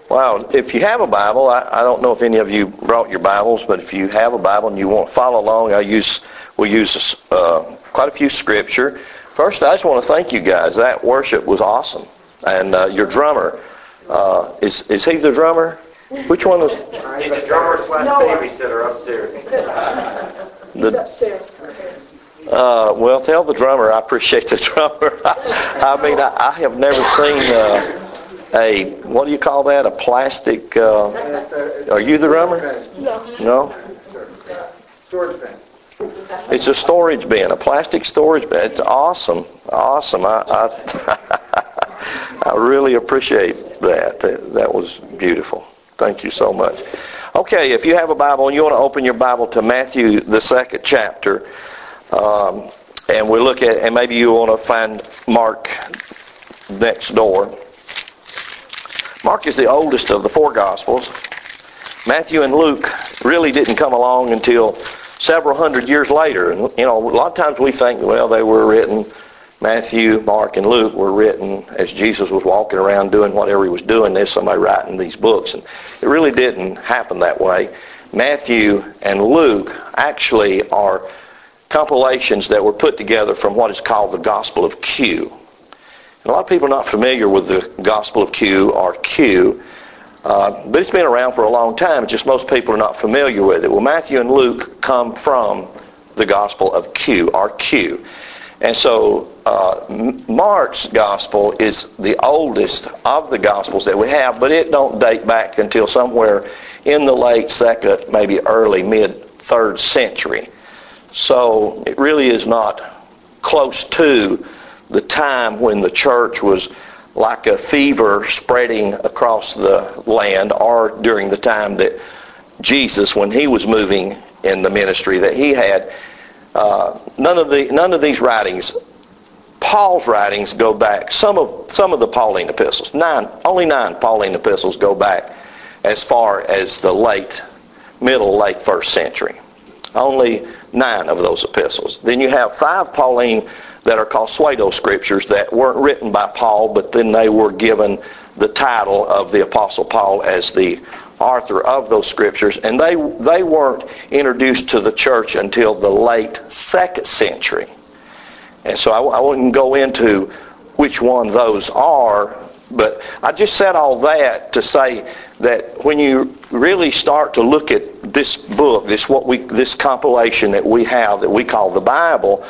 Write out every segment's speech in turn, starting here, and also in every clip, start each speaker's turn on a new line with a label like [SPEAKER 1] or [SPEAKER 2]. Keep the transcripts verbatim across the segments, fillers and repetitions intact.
[SPEAKER 1] Wow, if you have a Bible, I, I don't know if any of you brought your Bibles, but if you have a Bible and you want to follow along, I use we'll use uh, quite a few scripture. First, I just want to thank you guys. That worship was awesome, and uh, your drummer uh, is is he the drummer? Which one is?
[SPEAKER 2] He's the drummer slash babysitter upstairs.
[SPEAKER 3] He's upstairs.
[SPEAKER 1] Uh, well, tell the drummer I appreciate the drummer. I, I mean, I, I have never seen. Uh, A, what do you call that? A plastic, uh, are you the drummer?
[SPEAKER 3] No.
[SPEAKER 1] No?
[SPEAKER 2] Storage bin.
[SPEAKER 1] It's a storage bin, a plastic storage bin. It's awesome. Awesome. I I, I really appreciate that. that. That was beautiful. Thank you so much. Okay, if you have a Bible and you want to open your Bible to Matthew, the second chapter, um, and we look at, and maybe you want to find Mark next door. Mark is the oldest of the four Gospels. Matthew and Luke really didn't come along until several hundred years later. And, you know, a lot of times we think, well, they were written, Matthew, Mark, and Luke were written as Jesus was walking around doing whatever he was doing. There's somebody writing these books. And it really didn't happen that way. Matthew and Luke actually are compilations that were put together from what is called the Gospel of Q. A lot of people are not familiar with the Gospel of Q or Q, uh, but it's been around for a long time. It's just most people are not familiar with it. Well, Matthew and Luke come from the Gospel of Q or Q. And so uh, Mark's Gospel is the oldest of the Gospels that we have, but it don't date back until somewhere in the late second, maybe early mid-third century. So it really is not close to the time when the church was like a fever spreading across the land, or during the time that Jesus, when he was moving in the ministry that he had. Uh, none of the none of these writings, Paul's writings, go back. Some of some of the Pauline epistles, nine, only nine Pauline epistles go back as far as the late, middle, late first century. Only nine of those epistles. Then you have five Pauline that are called pseudo scriptures that weren't written by Paul, but then they were given the title of the Apostle Paul as the author of those scriptures, and they they weren't introduced to the church until the late second century. And so I, I wouldn't go into which one those are, but I just said all that to say that when you really start to look at this book, this what we this compilation that we have that we call the Bible,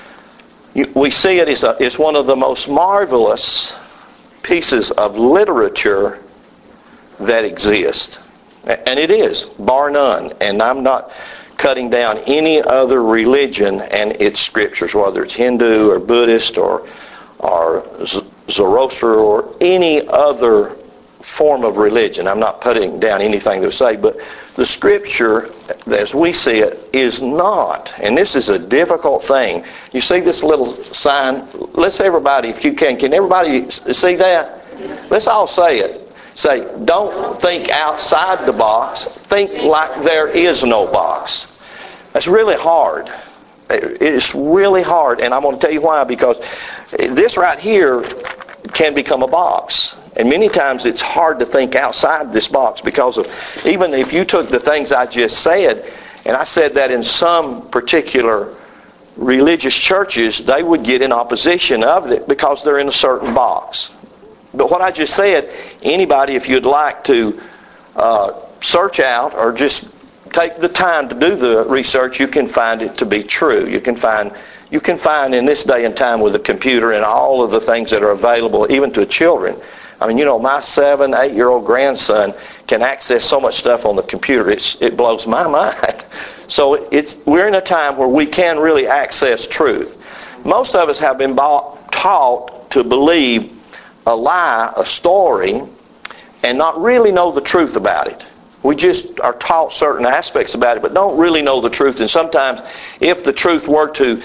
[SPEAKER 1] we see it as a, it's one of the most marvelous pieces of literature that exist. And it is, bar none. And I'm not cutting down any other religion and its scriptures, whether it's Hindu or Buddhist or, or Zoroaster or any other form of religion. I'm not putting down anything to say, but the scripture, as we see it, is not. And this is a difficult thing. You see this little sign? Let's everybody, if you can, can everybody see that? Let's all say it. Say, don't think outside the box. Think like there is no box. That's really hard. It's really hard, and I'm going to tell you why. Because this right here can become a box. And many times it's hard to think outside this box because of, even if you took the things I just said, and I said that in some particular religious churches, they would get in opposition of it because they're in a certain box. But what I just said, anybody, if you'd like to uh, search out or just take the time to do the research, you can find it to be true. You can find you can find in this day and time with a computer and all of the things that are available even to children. I mean, you know, my seven, eight-year-old grandson can access so much stuff on the computer. It's, it blows my mind. So it's we're in a time where we can really access truth. Most of us have been bought, taught to believe a lie, a story, and not really know the truth about it. We just are taught certain aspects about it, but don't really know the truth. And sometimes if the truth were to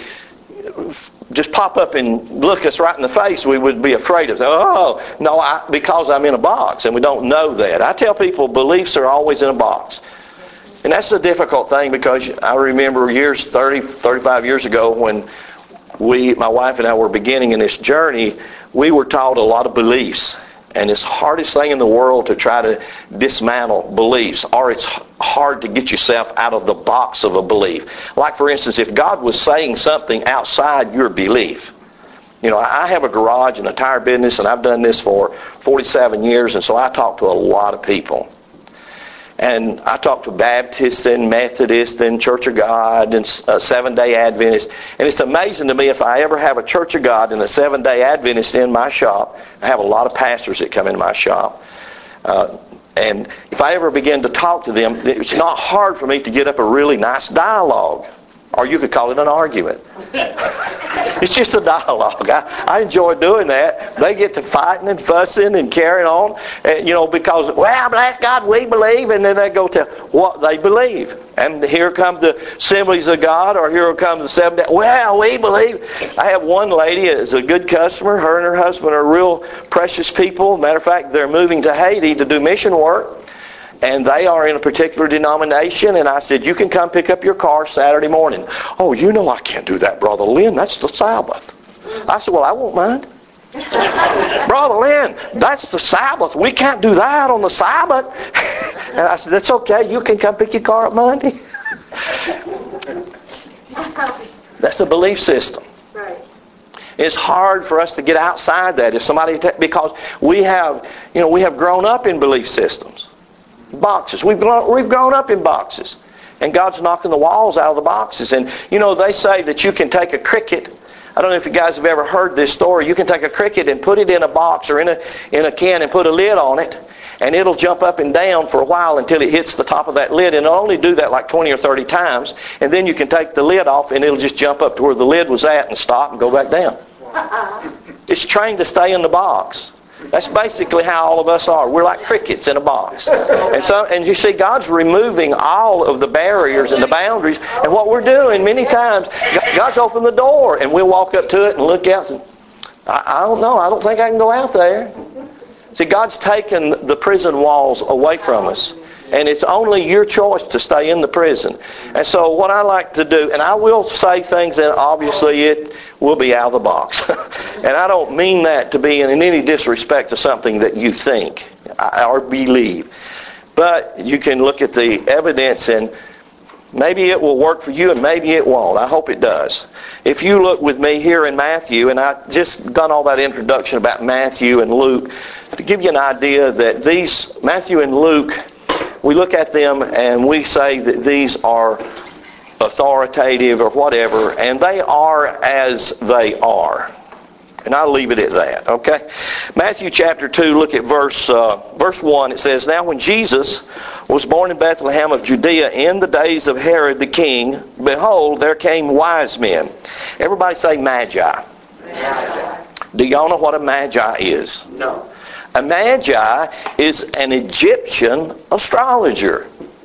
[SPEAKER 1] just pop up and look us right in the face, we would be afraid of it. Oh, no, I, because I'm in a box, and we don't know that. I tell people beliefs are always in a box. And that's a difficult thing because I remember years, thirty, thirty-five years ago when we, my wife and I were beginning in this journey, we were taught a lot of beliefs. And it's the hardest thing in the world to try to dismantle beliefs, or it's hard to get yourself out of the box of a belief. Like, for instance, if God was saying something outside your belief. You know, I have a garage and a tire business, and I've done this for forty-seven years, and so I talk to a lot of people. And I talk to Baptists and Methodists and Church of God and uh, Seventh-day Adventists. And it's amazing to me if I ever have a Church of God and a Seventh-day Adventist in my shop. I have a lot of pastors that come in my shop. Uh, and if I ever begin to talk to them, it's not hard for me to get up a really nice dialogue. Or you could call it an argument. It's just a dialogue. I, I enjoy doing that. They get to fighting and fussing and carrying on, and, you know, because, well, bless God, we believe, and then they go to what they believe. And here come the Assemblies of God, or here come the Seventh Day. Well, we believe. I have one lady is a good customer. Her and her husband are real precious people. Matter of fact, they're moving to Haiti to do mission work. And they are in a particular denomination, and I said, you can come pick up your car Saturday morning. Oh, you know I can't do that, Brother Lynn. That's the Sabbath. I said, well, I won't mind. Brother Lynn, that's the Sabbath. We can't do that on the Sabbath. And I said, that's okay. You can come pick your car up Monday. That's the belief system.
[SPEAKER 3] Right.
[SPEAKER 1] It's hard for us to get outside that. If somebody, because we have, you know, we have grown up in belief systems. Boxes. We've grown, we've grown up in boxes. And God's knocking the walls out of the boxes. And, you know, they say that you can take a cricket. I don't know if you guys have ever heard this story. You can take a cricket and put it in a box or in a, in a can and put a lid on it. And it'll jump up and down for a while until it hits the top of that lid. And it'll only do that like twenty or thirty times. And then you can take the lid off and it'll just jump up to where the lid was at and stop and go back down. It's trained to stay in the box. That's basically how all of us are. We're like crickets in a box. And so, and you see, God's removing all of the barriers and the boundaries. And what we're doing many times, God's opened the door, and we'll walk up to it and look out and say, I, I don't know. I don't think I can go out there. See, God's taken the prison walls away from us. And it's only your choice to stay in the prison. And so what I like to do, and I will say things that obviously it will be out of the box. And I don't mean that to be in any disrespect to something that you think or believe. But you can look at the evidence and maybe it will work for you and maybe it won't. I hope it does. If you look with me here in Matthew, and I just done all that introduction about Matthew and Luke, to give you an idea that these, Matthew and Luke, we look at them and we say that these are authoritative or whatever, and they are as they are. And I'll leave it at that, okay? Matthew chapter two, look at verse uh, verse one. It says, now when Jesus was born in Bethlehem of Judea in the days of Herod the king, behold, there came wise men. Everybody say magi.
[SPEAKER 2] Magi.
[SPEAKER 1] Do y'all know what a magi is?
[SPEAKER 2] No.
[SPEAKER 1] A magi is an Egyptian astrologer.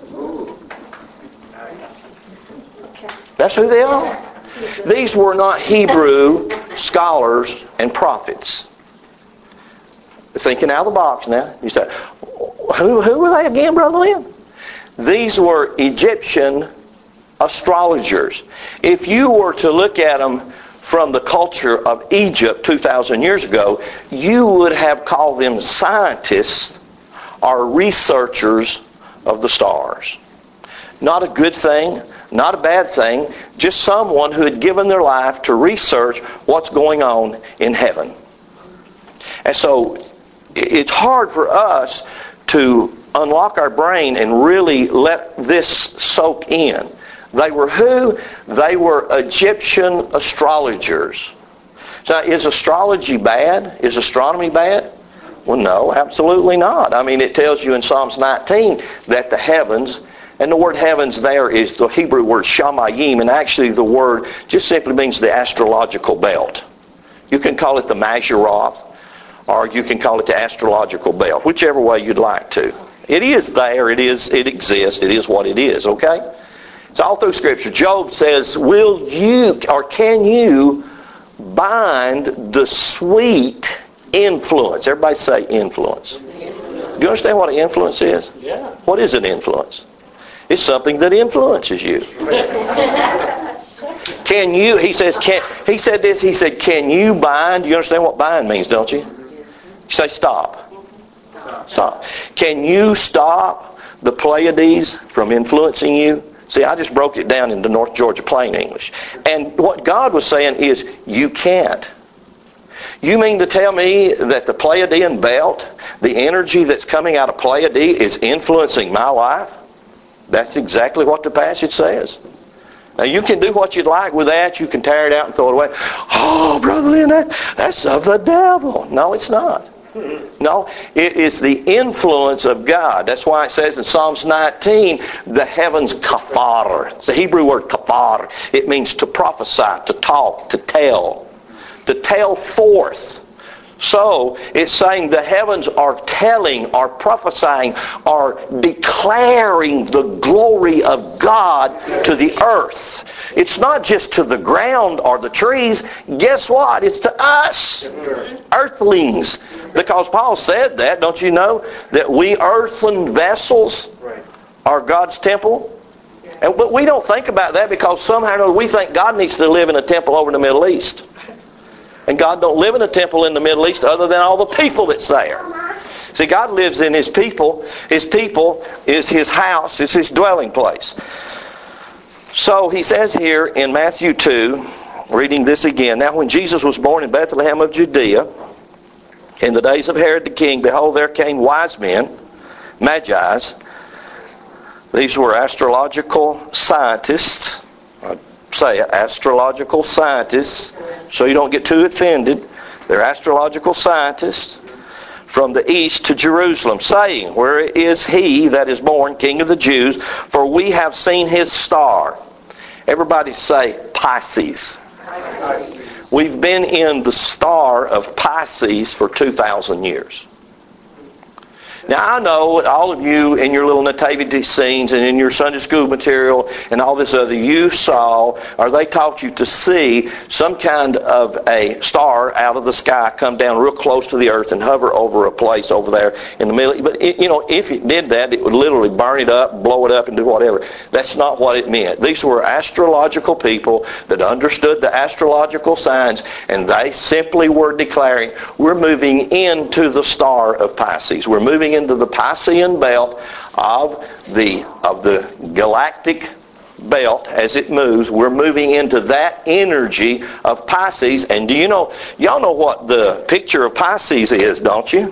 [SPEAKER 1] That's who they are. These were not Hebrew scholars and prophets. Thinking out of the box now. You say, who, who were they again, Brother Lynn? These were Egyptian astrologers. If you were to look at them from the culture of Egypt two thousand years ago, you would have called them scientists or researchers of the stars. Not a good thing, not a bad thing, just someone who had given their life to research what's going on in heaven. And so it's hard for us to unlock our brain and really let this soak in. They were who? They were Egyptian astrologers. So is astrology bad? Is astronomy bad? Well, no, absolutely not. I mean, it tells you in Psalms nineteen that the heavens, and the word heavens there is the Hebrew word shamayim, and actually the word just simply means the astrological belt. You can call it the Mazzaroth, or you can call it the astrological belt, whichever way you'd like to. It is there, it is, it exists, it is what it is, okay? It's all through Scripture. Job says, will you, or can you bind the sweet influence? Everybody say influence. Do you understand what an influence is?
[SPEAKER 2] Yeah.
[SPEAKER 1] What is an influence? It's something that influences you. Can you, he says, can, he said this, he said, can you bind? You understand what bind means, don't you? You say stop. Stop. Can you stop the Pleiades from influencing you? See, I just broke it down into North Georgia plain English. And what God was saying is, you can't. You mean to tell me that the Pleiadian belt, the energy that's coming out of Pleiade is influencing my life? That's exactly what the passage says. Now, you can do what you'd like with that. You can tear it out and throw it away. Oh, Brother Lynn, that, that's of the devil. No, it's not. No, it is the influence of God. That's why it says in Psalms nineteen, the heavens kafar. It's the Hebrew word kafar. It means to prophesy, to talk, to tell. To tell forth. So, it's saying the heavens are telling, are prophesying, are declaring the glory of God to the earth. It's not just to the ground or the trees. Guess what? It's to us. Yes, earthlings. Because Paul said that, don't you know? That we earthen vessels are God's temple. And, but we don't think about that because somehow or another we think God needs to live in a temple over in the Middle East. And God don't live in a temple in the Middle East other than all the people that's there. See, God lives in His people. His people is His house, is His dwelling place. So He says here in Matthew two, reading this again, now when Jesus was born in Bethlehem of Judea, in the days of Herod the king, behold, there came wise men, magi's. These were astrological scientists. I'd say astrological scientists, so you don't get too offended. They're astrological scientists from the east to Jerusalem, saying, where is he that is born King of the Jews? For we have seen his star. Everybody say Pisces. We've been in the star of Pisces for two thousand years. Now I know all of you in your little nativity scenes and in your Sunday school material and all this other, you saw, or they taught you to see some kind of a star out of the sky come down real close to the earth and hover over a place over there in the middle. But it, you know, if it did that, it would literally burn it up, blow it up, and do whatever. That's not what it meant. These were astrological people that understood the astrological signs, and they simply were declaring, we're moving into the star of Pisces. We're moving into the Piscean belt of the of the galactic belt as it moves. We're moving into that energy of Pisces. And do you know, y'all know what the picture of Pisces is, don't you?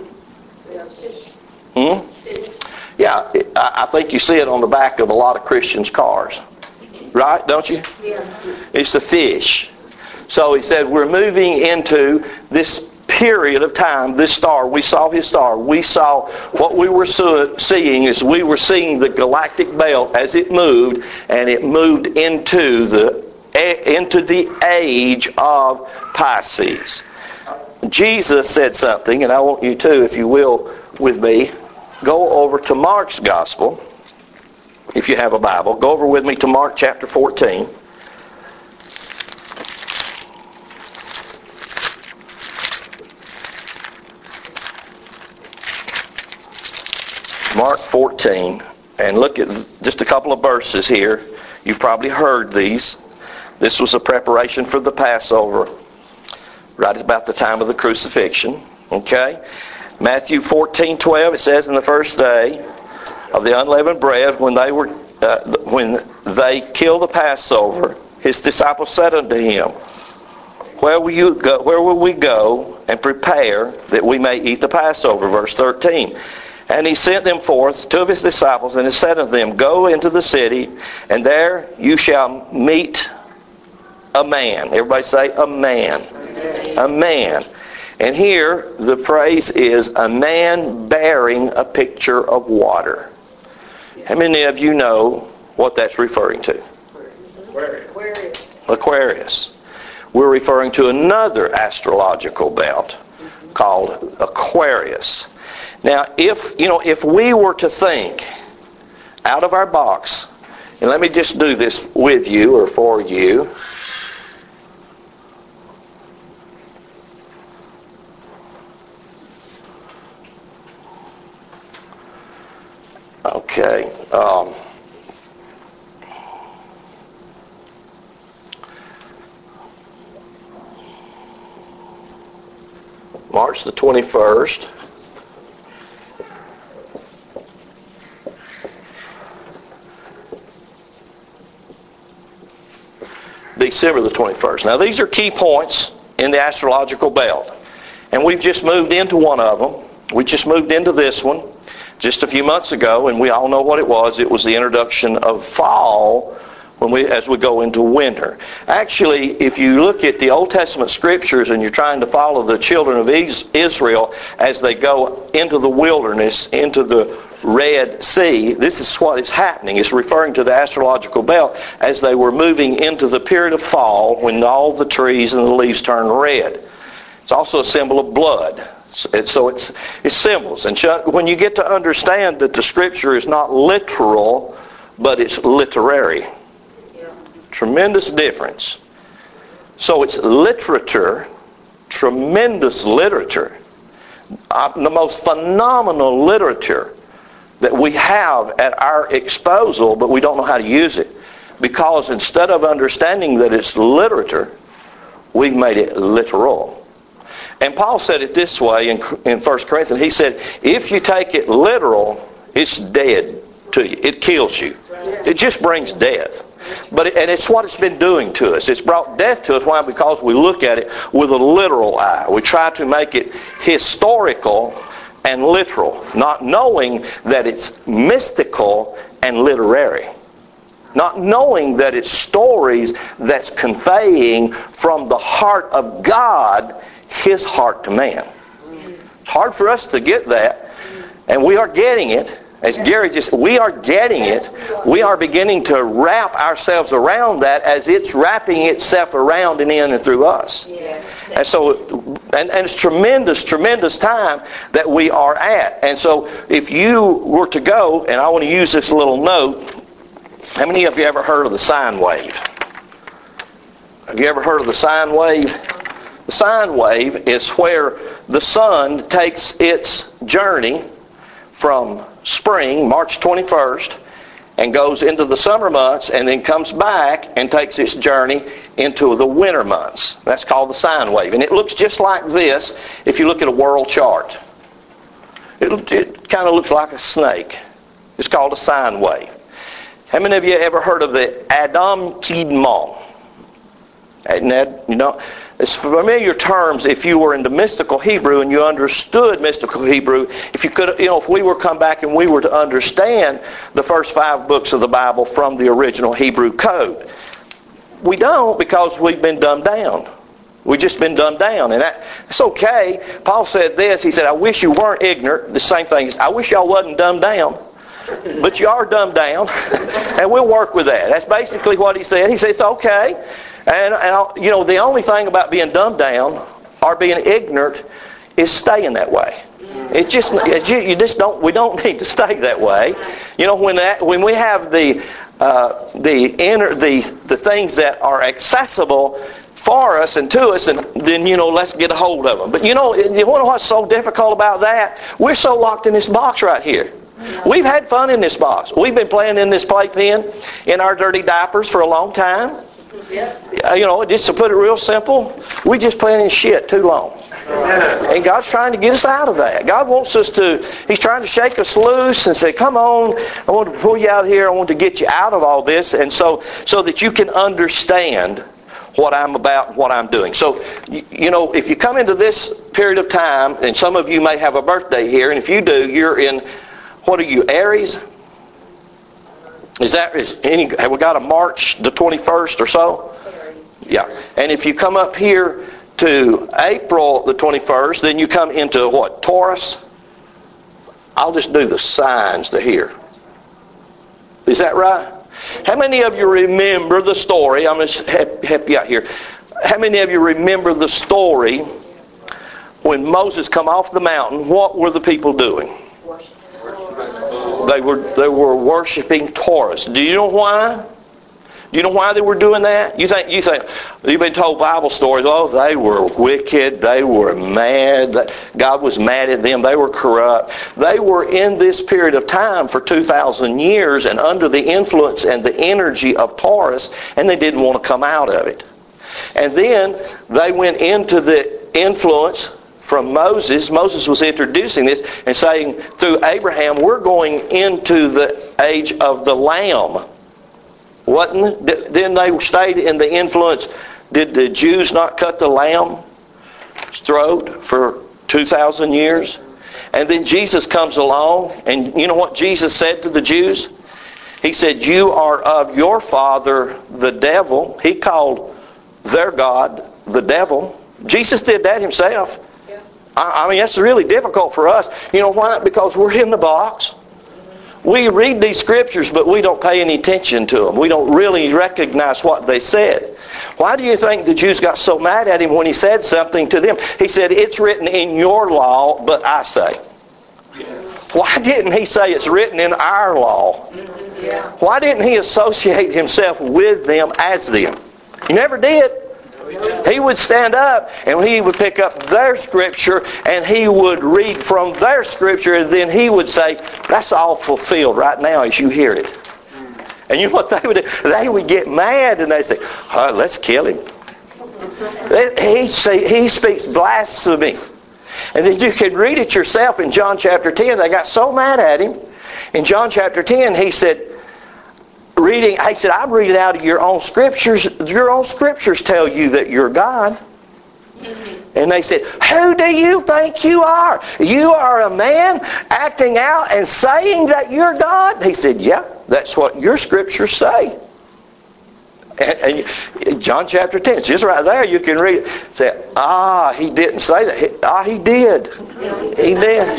[SPEAKER 1] Hmm? Yeah, I think you see it on the back of a lot of Christians' cars. Right, don't you? Yeah. It's a fish. So he said we're moving into this period of time, this star, we saw his star. We saw what we were seeing is we were seeing the galactic belt as it moved, and it moved into the into the age of Pisces. Jesus said something, and I want you to, if you will, with me, go over to Mark's Gospel. If you have a Bible, go over with me to Mark chapter fourteen. Mark fourteen, and look at just a couple of verses here. You've probably heard these. This was a preparation for the Passover, right about the time of the crucifixion. Okay? Matthew fourteen twelve, it says, in the first day of the unleavened bread, when they were uh, when they killed the Passover, his disciples said unto him, Where will you go? Where will we go and prepare that we may eat the Passover? Verse thirteen. And he sent them forth, two of his disciples, and he said unto them, Go into the city, and there you shall meet a man. Everybody say, a man. A man. And here the phrase is, a man bearing a pitcher of water. How many of you know what that's referring to? Aquarius. Aquarius. We're referring to another astrological belt called Aquarius. Now, if you know, if we were to think out of our box, and let me just do this with you or for you. Okay. Um, March the twenty-first. December the twenty-first. Now these are key points in the astrological belt. And we've just moved into one of them. We just moved into this one just a few months ago, and we all know what it was. It was the introduction of fall when we, as we go into winter. Actually, if you look at the Old Testament scriptures and you're trying to follow the children of Israel as they go into the wilderness, into the Red Sea, this is what is happening. It's referring to the astrological belt as they were moving into the period of fall when all the trees and the leaves turn red. It's also a symbol of blood. So it's, it's symbols. And when you get to understand that the Scripture is not literal, but it's literary. Tremendous difference. So it's literature, tremendous literature, uh, the most phenomenal literature that we have at our disposal, but we don't know how to use it. Because instead of understanding that it's literature, we've made it literal. And Paul said it this way in, in First Corinthians. He said, if you take it literal, it's dead to you. It kills you. It just brings death. But it, and it's what it's been doing to us. It's brought death to us. Why? Because we look at it with a literal eye. We try to make it historical and literal, not knowing that it's mystical and literary. Not knowing that it's stories that's conveying from the heart of God His heart to man. It's hard for us to get that, and we are getting it. As Gary just said, we are getting it. We are beginning to wrap ourselves around that as it's wrapping itself around and in and through us. Yes. And so, and, and it's tremendous, tremendous time that we are at. And so, if you were to go, and I want to use this little note, how many of you ever heard of the sine wave? Have you ever heard of the sine wave? The sine wave is where the sun takes its journey from spring, March twenty-first, and goes into the summer months, and then comes back and takes its journey into the winter months. That's called the sine wave. And it looks just like this if you look at a world chart. It, it kind of looks like a snake. It's called a sine wave. How many of you ever heard of the Adam Kidmon? You know, it's familiar terms if you were into mystical Hebrew and you understood mystical Hebrew. If you could, you know, if we were come back and we were to understand the first five books of the Bible from the original Hebrew code, we don't, because we've been dumbed down. We've just been dumbed down, and that, it's okay. Paul said this. He said, "I wish you weren't ignorant." The same thing. I wish y'all wasn't dumbed down. But you are dumbed down, and we'll work with that. That's basically what he said. He said it's okay. And, and you know, the only thing about being dumbed down or being ignorant is staying that way. It just, it, you just don't. We don't need to stay that way. You know, when that, when we have the uh, the inner the the things that are accessible for us and to us, and then, you know, let's get a hold of them. But you know, you wonder what's so difficult about that? We're so locked in this box right here. We've had fun in this box. We've been playing in this playpen in our dirty diapers for a long time. Yeah. You know, just to put it real simple, we just playing in shit too long. And God's trying to get us out of that. God wants us to, He's trying to shake us loose and say, come on, I want to pull you out of here. I want to get you out of all this. And so, so that you can understand what I'm about, what I'm doing. So, you, you know, if you come into this period of time, and some of you may have a birthday here, and if you do, you're in, what are you, Aries? Is that, is any, have we got a March the twenty-first or so? Yeah. And if you come up here to April the twenty-first, then you come into what, Taurus? I'll just do the signs to here. Is that right? How many of you remember the story? I'm going to help, help you out here. How many of you remember the story when Moses come off the mountain? What were the people doing? They were they were worshiping Taurus. Do you know why? Do you know why they were doing that? You think you think you've been told Bible stories. Oh, they were wicked. They were mad. God was mad at them. They were corrupt. They were in this period of time for two thousand years and under the influence and the energy of Taurus, and they didn't want to come out of it. And then they went into the influence from Moses. Moses was introducing this and saying through Abraham, we're going into the age of the Lamb. Wasn't it? Then they stayed in the influence. Did the Jews not cut the lamb's throat for two thousand years? And then Jesus comes along, and you know what Jesus said to the Jews? He said, you are of your father, the devil. He called their God the devil. Jesus did that himself. Yeah. I, I mean, that's really difficult for us. You know why? Because we're in the box. We read these scriptures, but we don't pay any attention to them. We don't really recognize what they said. Why do you think the Jews got so mad at him when he said something to them? He said, it's written in your law, but I say. Why didn't he say it's written in our law? Yeah. Why didn't he associate himself with them as them? He never did. He would stand up and he would pick up their scripture and he would read from their scripture, and then he would say, that's all fulfilled right now as you hear it. And you know what they would do? They would get mad and they say, oh, let's kill him. He, say, he speaks blasphemy. And then you can read it yourself in John chapter ten. They got so mad at him. In John chapter ten, he said, reading, he said, I'm reading out of your own scriptures. Your own scriptures tell you that you're God. Mm-hmm. And they said, who do you think you are? You are a man acting out and saying that you're God? He said, yeah, that's what your scriptures say. And, and John chapter ten, it's just right there. You can read it. Say, ah, he didn't say that. He, ah, he did. He did.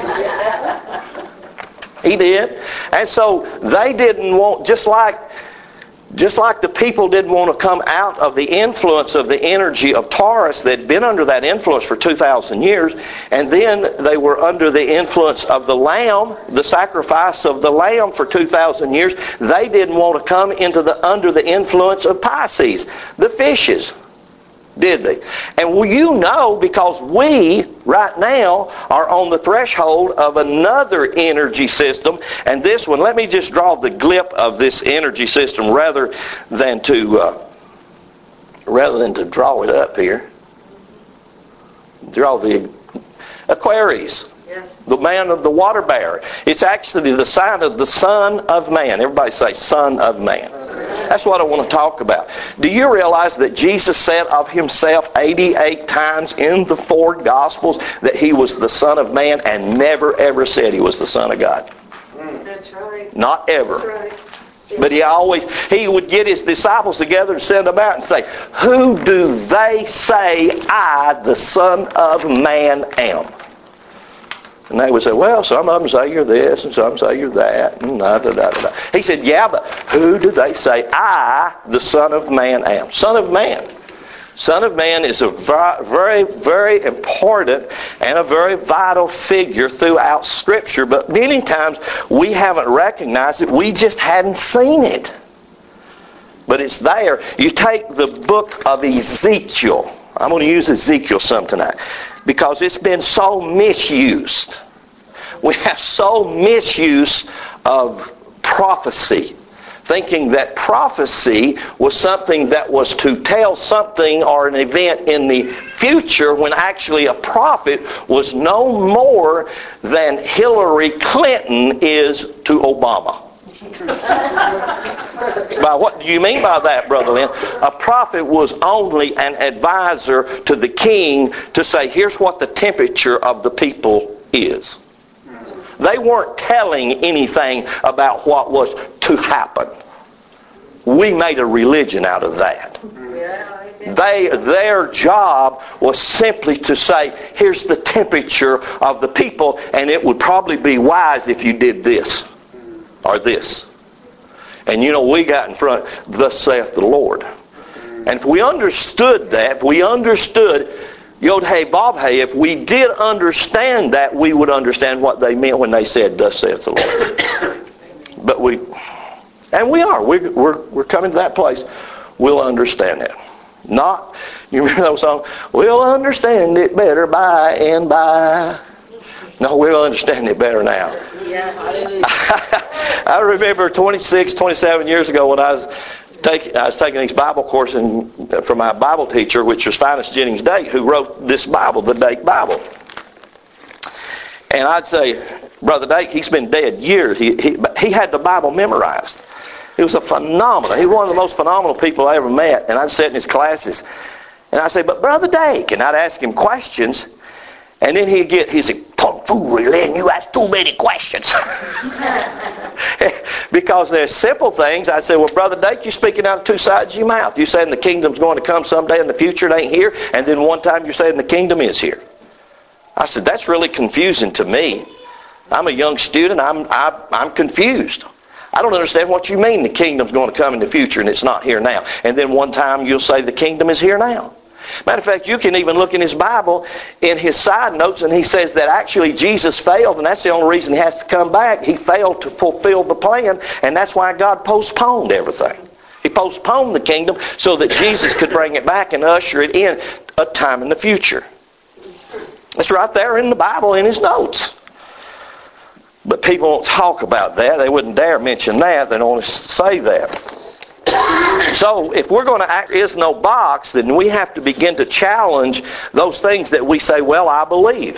[SPEAKER 1] He did. And so they didn't want, just like just like the people didn't want to come out of the influence of the energy of Taurus. They'd been under that influence for two thousand years, and then they were under the influence of the Lamb, the sacrifice of the Lamb for two thousand years. They didn't want to come into the under the influence of Pisces, the fishes. Did they? And well, you know, because we, right now, are on the threshold of another energy system. And this one, let me just draw the glip of this energy system rather than to uh, rather than to draw it up here. Draw the Aquarius. Yes. The man of the water bearer. It's actually the sign of the Son of Man. Everybody say, Son of Man. That's what I want to talk about. Do you realize that Jesus said of himself eighty-eight times in the four Gospels that he was the Son of Man, and never ever said he was the Son of God?
[SPEAKER 3] That's right.
[SPEAKER 1] Not ever.
[SPEAKER 3] That's right.
[SPEAKER 1] But he always, he would get his disciples together and send them out and say, who do they say I, the Son of Man, am? And they would say, well, some of them say you're this, and some say you're that, and da, da, da, da. He said, yeah, but who do they say I, the Son of Man, am? Son of Man. Son of Man is a very, very important and a very vital figure throughout Scripture, but many times we haven't recognized it. We just hadn't seen it. But it's there. You take the book of Ezekiel. I'm going to use Ezekiel some tonight, because it's been so misused. We have so misuse of prophecy, thinking that prophecy was something that was to tell something or an event in the future, when actually a prophet was no more than Hillary Clinton is to Obama. By what do you mean by that, Brother Lynn? A prophet was only an advisor to the king to say, here's what the temperature of the people is. They weren't telling anything about what was to happen. We made a religion out of that. They, their job was simply to say, here's the temperature of the people, and it would probably be wise if you did this or this. And you know, we got in front, thus saith the Lord. And if we understood that, if we understood Yod Hey Vav Hey, if we did understand that, we would understand what they meant when they said, thus saith the Lord. But we, and we are, we, we're, we're coming to that place. We'll understand it. Not, you remember that song? We'll understand it better by and by. No, we'll understand it better now. Yeah. I remember twenty-six, twenty-seven years ago when I was taking I was taking these Bible courses from my Bible teacher, which was Finest Jennings Dake, who wrote this Bible, the Dake Bible. And I'd say, Brother Dake, he's been dead years. He he, he had the Bible memorized. He was a phenomenal. He was one of the most phenomenal people I ever met. And I'd sit in his classes. And I'd say, but Brother Dake, and I'd ask him questions. And then he'd get, he'd say, tomfoolery, Lynn, you ask too many questions. Because there's simple things. I say, well, Brother Dake, you're speaking out of two sides of your mouth. You're saying the kingdom's going to come someday in the future, it ain't here. And then one time you're saying the kingdom is here. I said, that's really confusing to me. I'm a young student. I'm, I, I'm confused. I don't understand what you mean the kingdom's going to come in the future and it's not here now. And then one time you'll say the kingdom is here now. Matter of fact, you can even look in his Bible, in his side notes, and he says that actually Jesus failed, and that's the only reason he has to come back. He failed to fulfill the plan, and that's why God postponed everything. He postponed the kingdom so that Jesus could bring it back and usher it in a time in the future. It's right there in the Bible in his notes. But people don't talk about that. They wouldn't dare mention that. They don't want to say that. So if we're going to act is no box, then we have to begin to challenge those things that we say, well, I believe.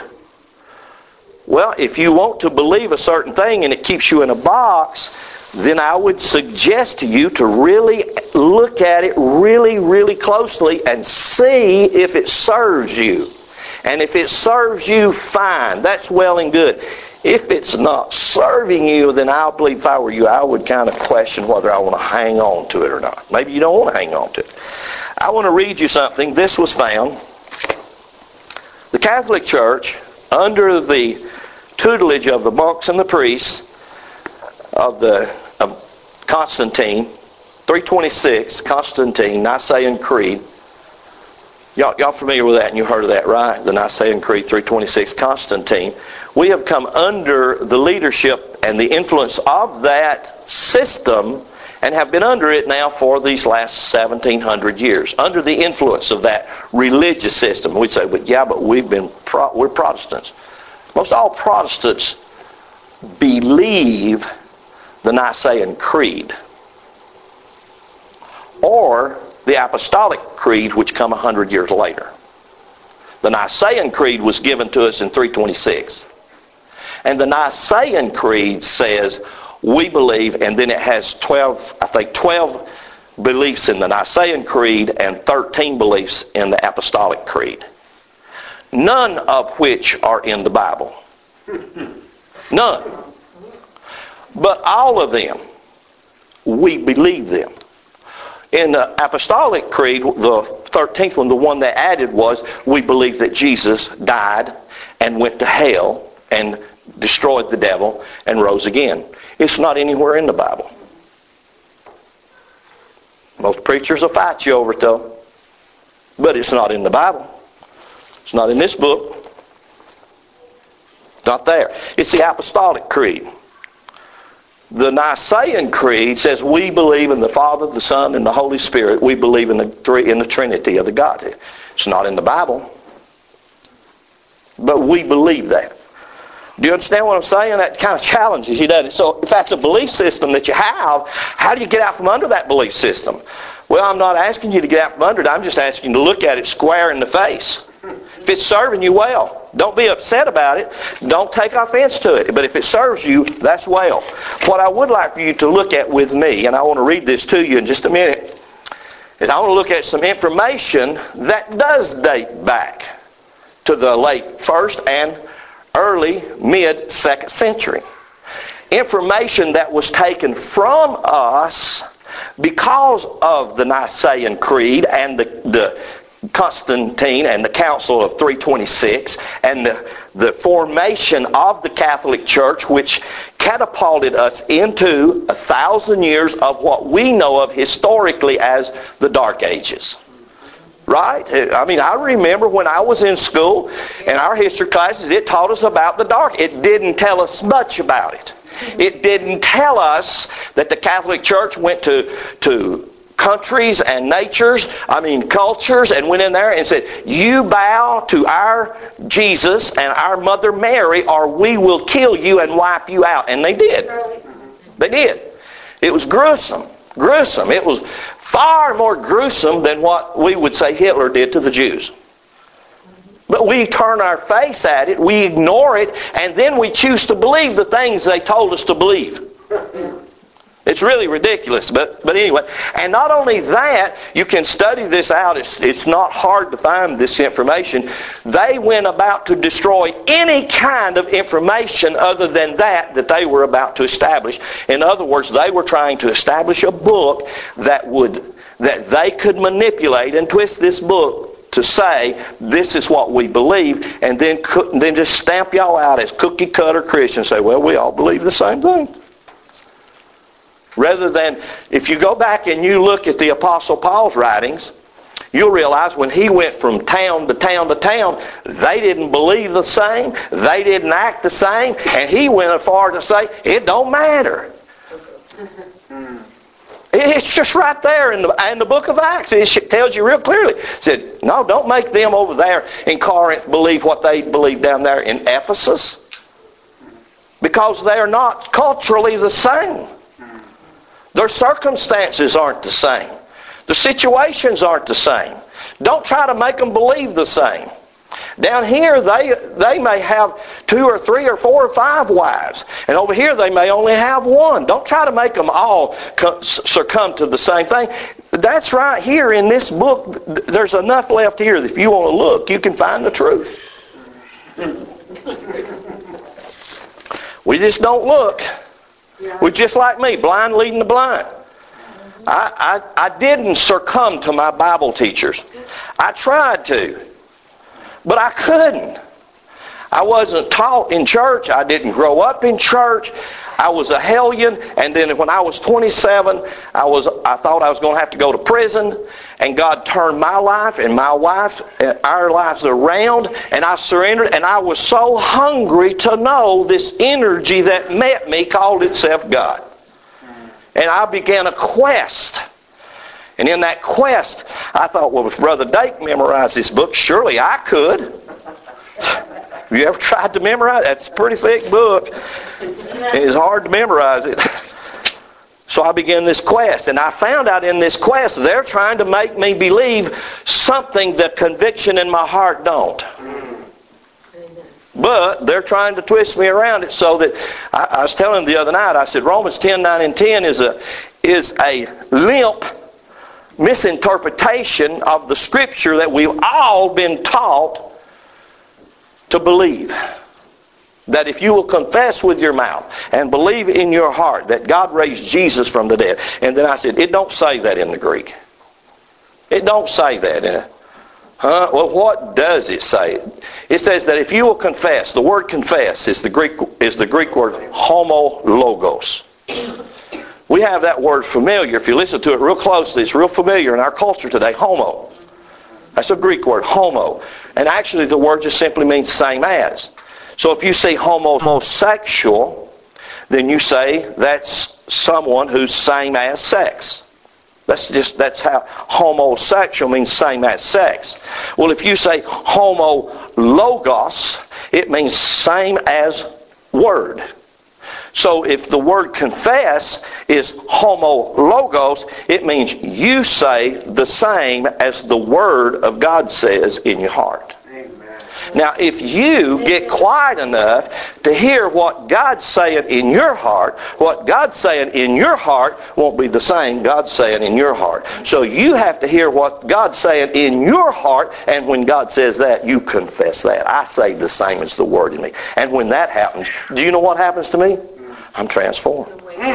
[SPEAKER 1] Well, if you want to believe a certain thing and it keeps you in a box, then I would suggest to you to really look at it really, really closely and see if it serves you. And if it serves you, fine. That's well and good. If it's not serving you, then I believe if I were you, I would kind of question whether I want to hang on to it or not. Maybe you don't want to hang on to it. I want to read you something. This was found. The Catholic Church, under the tutelage of the monks and the priests of the of Constantine, three twenty-six, Constantine, Nicene Creed. Y'all, y'all familiar with that, and you've heard of that, right? The Nicene Creed, three twenty-six, Constantine. We have come under the leadership and the influence of that system and have been under it now for these last seventeen hundred years. Under the influence of that religious system. We'd say, but yeah, but we've been pro- we're Protestants. Most all Protestants believe the Nicene Creed. Or the Apostolic Creed, which come one hundred years later. The Nicene Creed was given to us in three twenty-six. And the Nicene Creed says, we believe, and then it has twelve, I think twelve beliefs in the Nicene Creed and thirteen beliefs in the Apostolic Creed. None of which are in the Bible. None. But all of them, we believe them. In the Apostolic Creed, the thirteenth one, the one they added was, we believe that Jesus died and went to hell and destroyed the devil and rose again. It's not anywhere in the Bible. Most preachers will fight you over it though. But it's not in the Bible. It's not in this book. Not there. It's the Apostolic Creed. The Nicene Creed says we believe in the Father, the Son, and the Holy Spirit. We believe in the three in the Trinity of the Godhead. It's not in the Bible. But we believe that. Do you understand what I'm saying? That kind of challenges you, doesn't it? So if that's a belief system that you have, how do you get out from under that belief system? Well, I'm not asking you to get out from under it. I'm just asking you to look at it square in the face. If it's serving you well, don't be upset about it. Don't take offense to it. But if it serves you, that's well. What I would like for you to look at with me, and I want to read this to you in just a minute, is I want to look at some information that does date back to the late first and early mid-second century. Information that was taken from us because of the Nicene Creed and the, the Constantine and the Council of three twenty-six and the, the formation of the Catholic Church, which catapulted us into a thousand years of what we know of historically as the Dark Ages. Right? I mean, I remember when I was in school, in our history classes, it taught us about the dark. It didn't tell us much about it. It didn't tell us that the Catholic Church went to, to countries and natures, I mean cultures, and went in there and said, you bow to our Jesus and our Mother Mary, or we will kill you and wipe you out. And they did. They did. It was gruesome. Gruesome. It was far more gruesome than what we would say Hitler did to the Jews. But we turn our face at it, we ignore it, and then we choose to believe the things they told us to believe. It's really ridiculous, but but anyway. And not only that, you can study this out. It's, it's not hard to find this information. They went about to destroy any kind of information other than that that they were about to establish. In other words, they were trying to establish a book that would that they could manipulate and twist this book to say, this is what we believe, and then, then just stamp y'all out as cookie-cutter Christians and say, well, we all believe the same thing. Rather than, if you go back and you look at the Apostle Paul's writings, you'll realize when he went from town to town to town, they didn't believe the same, they didn't act the same, and he went as far to say, it don't matter. It's just right there in the, in the book of Acts. It tells you real clearly. It said, no, don't make them over there in Corinth believe what they believe down there in Ephesus. Because they are not culturally the same. Their circumstances aren't the same. The situations aren't the same. Don't try to make them believe the same. Down here, they they may have two or three or four or five wives. And over here, they may only have one. Don't try to make them all succumb to the same thing. That's right here in this book. There's enough left here that if you want to look, you can find the truth. We just don't look. We're just like me, blind leading the blind. I, I, I didn't succumb to my Bible teachers. I tried to, but I couldn't. I wasn't taught in church. I didn't grow up in church. I was a hellion, and then when I was twenty-seven, I was I thought I was going to have to go to prison, and God turned my life and my wife's, our lives around, and I surrendered, and I was so hungry to know this energy that met me called itself God. And I began a quest. And in that quest, I thought, well, if Brother Dake memorized this book, surely I could. Have you ever tried to memorize it? That's a pretty thick book. It's hard to memorize it. So I began this quest, and I found out in this quest they're trying to make me believe something that conviction in my heart don't. But they're trying to twist me around it so that I, I was telling them the other night, I said Romans ten, nine, and ten is a is a limp misinterpretation of the Scripture that we've all been taught to believe. That if you will confess with your mouth and believe in your heart that God raised Jesus from the dead. And then I said, it don't say that in the Greek. It don't say that in it. Huh? Well, what does it say? It says that if you will confess, the word confess is the Greek is the Greek word homologos. We have that word familiar. If you listen to it real closely, it's real familiar in our culture today. Homo. That's a Greek word, homo. And actually the word just simply means same as. So if you say homosexual, then you say that's someone who's same as sex. That's just that's how homosexual means same as sex. Well, if you say homologos, it means same as word. So if the word confess is homologos, it means you say the same as the Word of God says in your heart. Now, if you get quiet enough to hear what God's saying in your heart, what God's saying in your heart won't be the same God's saying in your heart. So you have to hear what God's saying in your heart, and when God says that, you confess that. I say the same as the Word in me. And when that happens, do you know what happens to me? I'm transformed.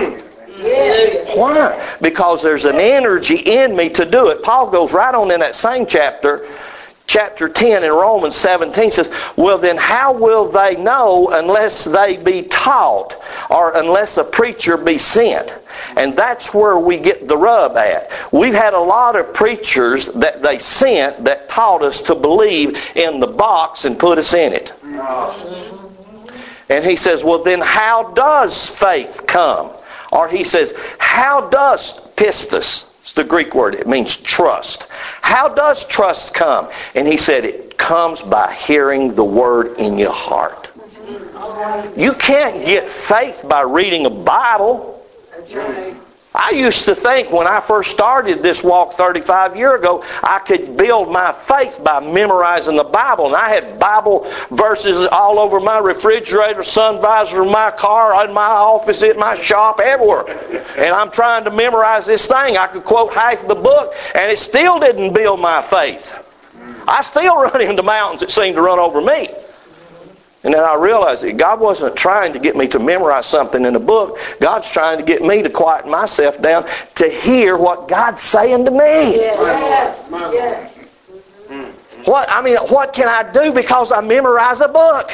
[SPEAKER 1] Why? Because there's an energy in me to do it. Paul goes right on in that same chapter, chapter ten in Romans seventeen says, well then how will they know unless they be taught or unless a preacher be sent? And that's where we get the rub at. We've had a lot of preachers that they sent that taught us to believe in the box and put us in it. And he says, well then how does faith come? Or he says, how does pistis? It's the Greek word. It means trust. How does trust come? And he said, it comes by hearing the Word in your heart. You can't get faith by reading a Bible.
[SPEAKER 3] That's right.
[SPEAKER 1] I used to think when I first started this walk thirty-five years ago, I could build my faith by memorizing the Bible. And I had Bible verses all over my refrigerator, sun visor in my car, in my office, in my shop, everywhere. And I'm trying to memorize this thing. I could quote half the book, and it still didn't build my faith. I still run into mountains that seem to run over me. And then I realized that God wasn't trying to get me to memorize something in a book. God's trying to get me to quieten myself down to hear what God's saying to me.
[SPEAKER 3] Yes, yes.
[SPEAKER 1] What I mean, what can I do because I memorize a book?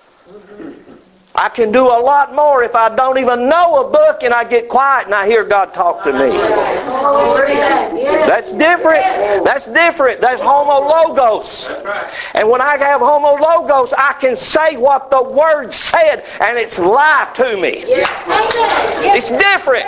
[SPEAKER 1] I can do a lot more if I don't even know a book and I get quiet and I hear God talk to me. That's different. That's different. That's homo logos. And when I have homo logos, I can say what the Word said and it's life to me. It's different.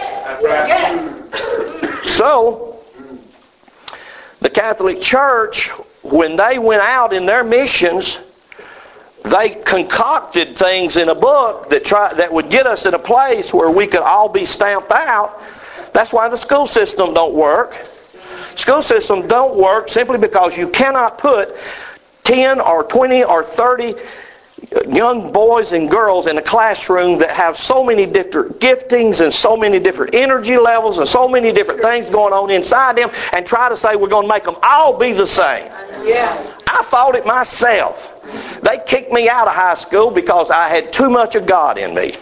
[SPEAKER 1] So, the Catholic Church, when they went out in their missions, they concocted things in a book that try, that would get us in a place where we could all be stamped out. That's why the school system don't work. School system don't work simply because you cannot put ten or twenty or thirty young boys and girls in a classroom that have so many different giftings and so many different energy levels and so many different things going on inside them and try to say we're going to make them all be the same.
[SPEAKER 3] Yeah.
[SPEAKER 1] I fought it myself. They kicked me out of high school because I had too much of God in me.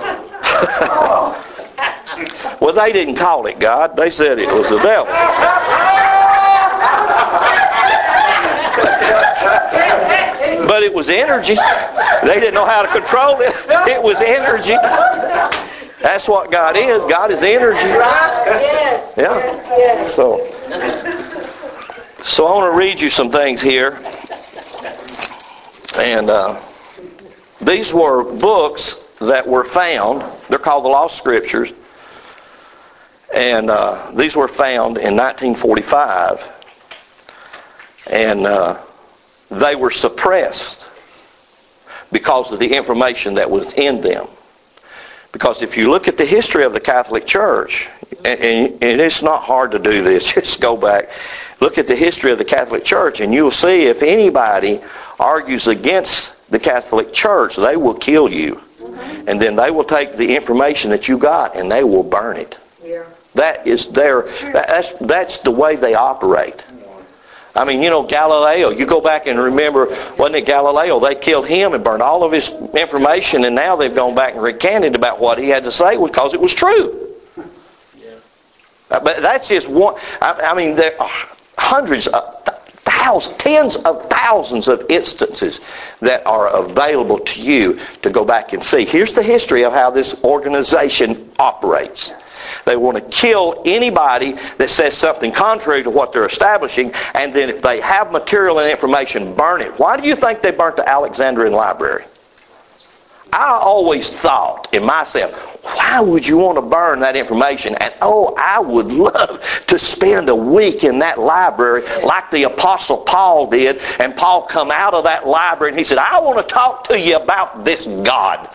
[SPEAKER 1] Well, they didn't call it God. They said it was the devil. But it was energy. They didn't know how to control it. It was energy. That's what God is. God is energy.
[SPEAKER 3] Yes.
[SPEAKER 1] Yeah.
[SPEAKER 3] Yes, yes.
[SPEAKER 1] So, so I want to read you some things here. And uh, these were books that were found. They're called the Lost Scriptures. And uh, these were found in nineteen forty-five. And uh, they were suppressed because of the information that was in them. Because if you look at the history of the Catholic Church, and, and, and it's not hard to do this, just go back, look at the history of the Catholic Church, and you'll see if anybody argues against the Catholic Church, they will kill you. Mm-hmm. And then they will take the information that you got and they will burn it.
[SPEAKER 3] Yeah.
[SPEAKER 1] That is their, that's, that's the way they operate. I mean, you know, Galileo, you go back and remember, wasn't it Galileo? They killed him and burned all of his information, and now they've gone back and recanted about what he had to say because it was true. Yeah. But that's just one, I, I mean, there are hundreds of thousands, tens of thousands of instances that are available to you to go back and see. Here's the history of how this organization operates. They want to kill anybody that says something contrary to what they're establishing, and then if they have material and information, burn it. Why do you think they burnt the Alexandrian Library? I always thought in myself, why would you want to burn that information? And oh, I would love to spend a week in that library like the Apostle Paul did. And Paul come out of that library and he said, I want to talk to you about this God.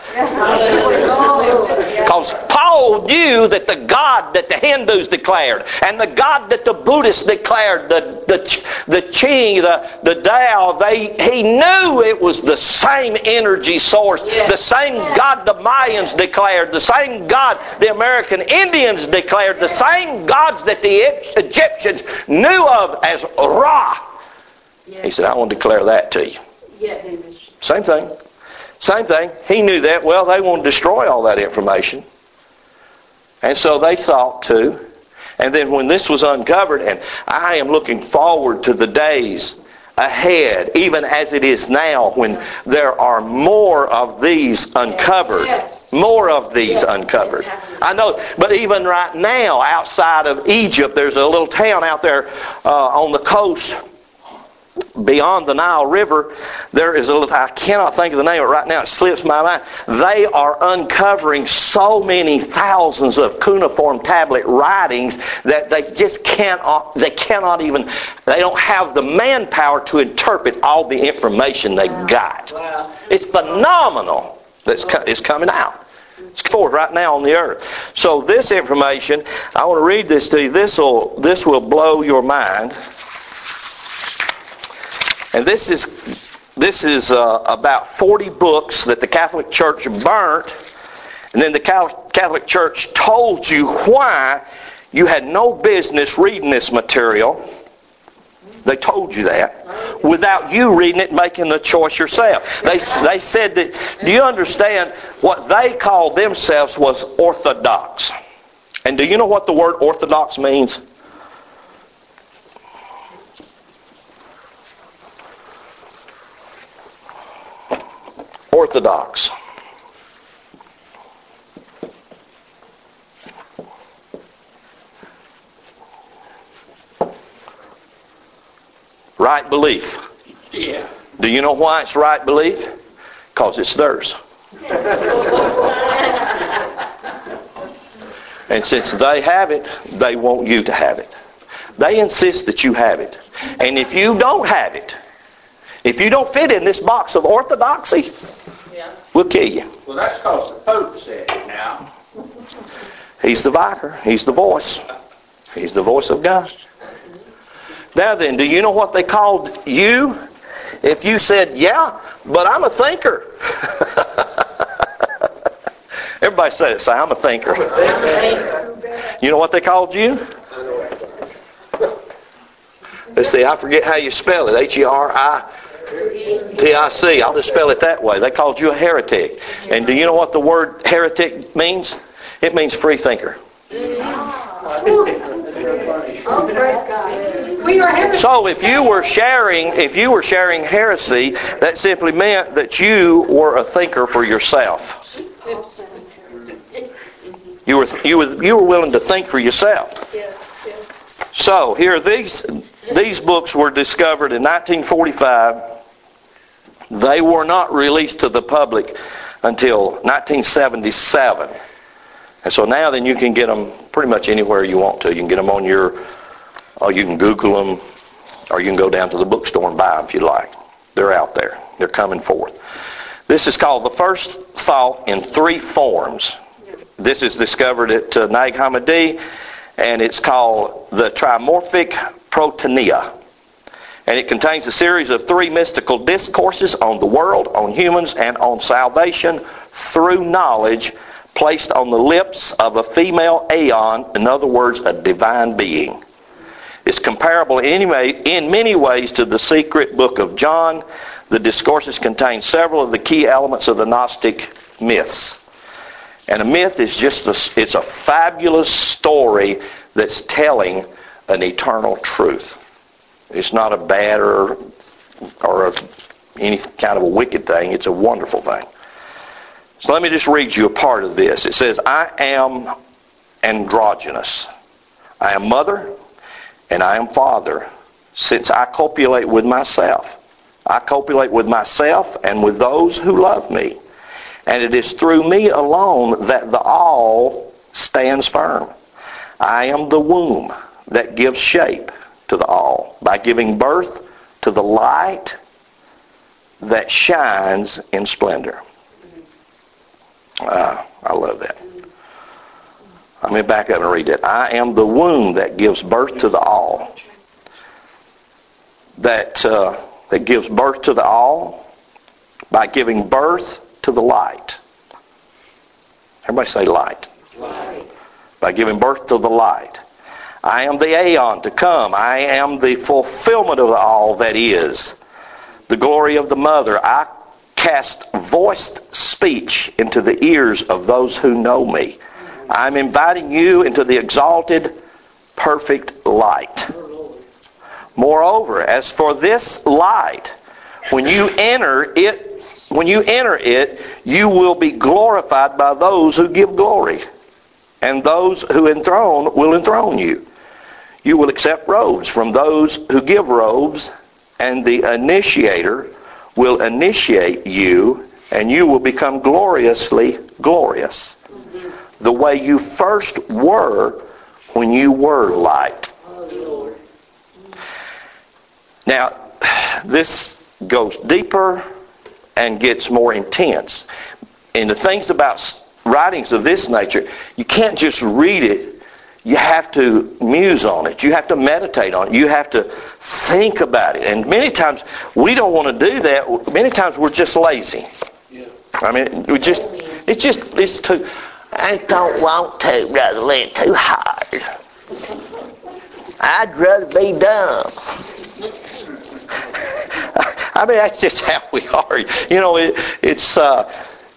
[SPEAKER 1] Because Paul knew that the God that the Hindus declared and the God that the Buddhists declared, the the the Qing, the, the Tao, they, he knew it was the same energy source, the same God the Mayans declared, the same God the American Indians declared, the same gods that the Egyptians knew of as Ra. He said, I want to declare that to you. Same thing. Same thing. He knew that. Well, they want to destroy all that information. And so they thought to. And then when this was uncovered, and I am looking forward to the days ahead, even as it is now, when there are more of these uncovered. Yes. More of these yes, uncovered. I know, but even right now, outside of Egypt, there's a little town out there uh, on the coast beyond the Nile River. There is a little, I cannot think of the name of it right now, it slips my mind. They are uncovering so many thousands of cuneiform tablet writings that they just can't, they cannot even, they don't have the manpower to interpret all the information they got. Wow. It's phenomenal that's co- it's coming out. It's forth right now on the earth. So this information, I want to read this to you. This will this will blow your mind. And this is this is uh, about forty books that the Catholic Church burnt, and then the Catholic Church told you why you had no business reading this material. They told you that without you reading it and making the choice yourself. They they said that, do you understand, what they called themselves was orthodox. And do you know what the word orthodox means? Orthodox. Right belief.
[SPEAKER 2] Yeah.
[SPEAKER 1] Do you know why it's right belief? Because it's theirs. And since they have it, they want you to have it. They insist that you have it. And if you don't have it, if you don't fit in this box of orthodoxy, yeah, we'll kill you.
[SPEAKER 2] Well, that's because the Pope said it now.
[SPEAKER 1] He's the vicar. He's the voice. He's the voice of God. Now then, do you know what they called you? If you said, yeah, but I'm a thinker. Everybody say it. Say, I'm a thinker. I'm a thinker. You know what they called you? Let's see, I forget how you spell it. H E R I T I C. I'll just spell it that way. They called you a heretic. And do you know what the word heretic means? It means free thinker.
[SPEAKER 3] Oh, praise God. We are heretics.
[SPEAKER 1] So if you were sharing, if you were sharing heresy, that simply meant that you were a thinker for yourself. You were you were you were willing to think for yourself. So here, these these books were discovered in nineteen forty-five. They were not released to the public until nineteen seventy-seven. And so now then you can get them pretty much anywhere you want to. You can get them on your, or you can Google them, or you can go down to the bookstore and buy them if you like. They're out there. They're coming forth. This is called The First Thought in Three Forms. This is discovered at uh, Nag Hammadi, and it's called The Trimorphic Protanea. And it contains a series of three mystical discourses on the world, on humans, and on salvation through knowledge placed on the lips of a female aeon, in other words, a divine being. It's comparable in, any way, in many ways to the secret book of John. The discourses contain several of the key elements of the Gnostic myths. And a myth is just a, it's a fabulous story that's telling an eternal truth. It's not a bad or or a, any kind of a wicked thing. It's a wonderful thing. So let me just read you a part of this. It says, I am androgynous. I am mother and I am father, since I copulate with myself. I copulate with myself and with those who love me. And it is through me alone that the all stands firm. I am the womb that gives shape to the all, by giving birth to the light that shines in splendor. Uh, I love that. Let me back up and read that. I am the womb that gives birth to the all. That uh, that gives birth to the all by giving birth to the light. Everybody say light. Light. By giving birth to the light. I am the aeon to come. I am the fulfillment of the all that is. The glory of the mother. I cast voiced speech into the ears of those who know me. I'm inviting you into the exalted, perfect light. Moreover, as for this light, when you enter it, when you enter it, you will be glorified by those who give glory, and those who enthrone will enthrone you. You will accept robes from those who give robes, and the initiator will initiate you, and you will become gloriously glorious. Mm-hmm. The way you first were when you were light. Oh, now, this goes deeper and gets more intense. And the things about writings of this nature, you can't just read it. You have to muse on it. You have to meditate on it. You have to think about it. And many times we don't want to do that. Many times we're just lazy.
[SPEAKER 2] Yeah.
[SPEAKER 1] I mean, we just it's just it's too. I don't want to, Brother Lynn. Too hard. I'd rather be dumb. I mean, that's just how we are. You know, it, it's uh,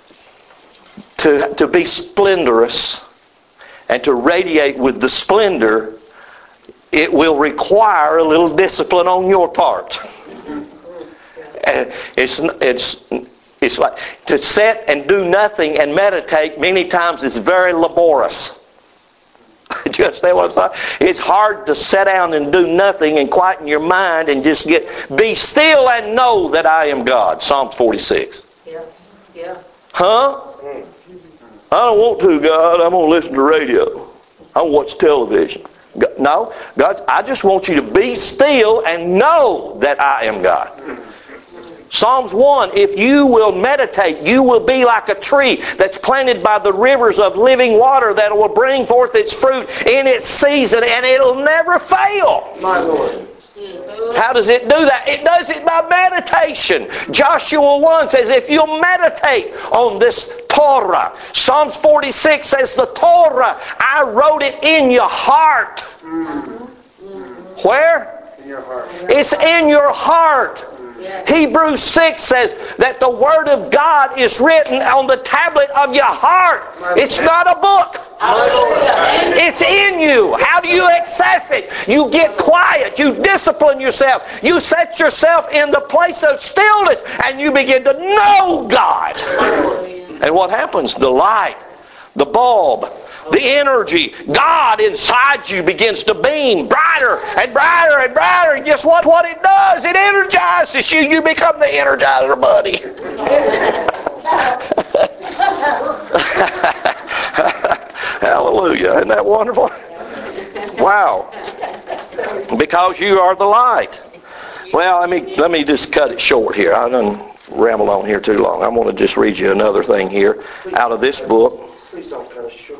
[SPEAKER 1] to to be splendorous and to radiate with the splendor. It will require a little discipline on your part. And it's it's it's like to sit and do nothing and meditate. Many times it's very laborious. Do you understand what I'm saying? It's hard to sit down and do nothing and quieten your mind and just get, be still and know that I am God. Psalms forty-six.
[SPEAKER 3] Yeah, yeah.
[SPEAKER 1] Huh? I don't want to, God. I'm going to listen to radio. I want to watch television. No, God, I just want you to be still and know that I am God. Psalms one, if you will meditate, you will be like a tree that's planted by the rivers of living water that will bring forth its fruit in its season, and it'll never fail.
[SPEAKER 2] My Lord.
[SPEAKER 1] How does it do that? It does it by meditation. Joshua one says, if you'll meditate on this Torah. Psalms forty-six says, the Torah, I wrote it in your heart. Where?
[SPEAKER 2] In your heart.
[SPEAKER 1] It's in your heart. Hebrews six says that the Word of God is written on the tablet of your heart. It's not a book. It's in you. How do you access it? You get quiet. You discipline yourself. You set yourself in the place of stillness and you begin to know God. And what happens? The light, the bulb, the energy, God inside you begins to beam brighter and brighter and brighter. And guess what? What it does? It energizes you. You become the Energizer Bunny. Hallelujah. Isn't that wonderful? Wow. Because you are the light. Well, let me let me just cut it short here. I done rambled on here too long. I want to just read you another thing here out of this book.
[SPEAKER 2] Please don't cut us short.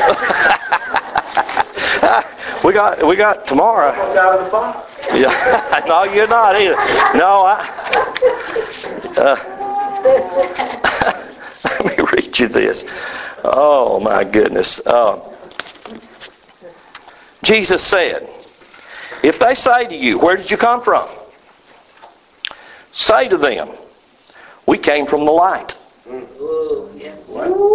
[SPEAKER 1] we got we got tomorrow.
[SPEAKER 2] What's out of the box?
[SPEAKER 1] Yeah. No, you're not either. No, I. Uh, let me read you this. Oh my goodness. Uh, Jesus said, if they say to you, where did you come from? Say to them, we came from the light.
[SPEAKER 3] Ooh, yes.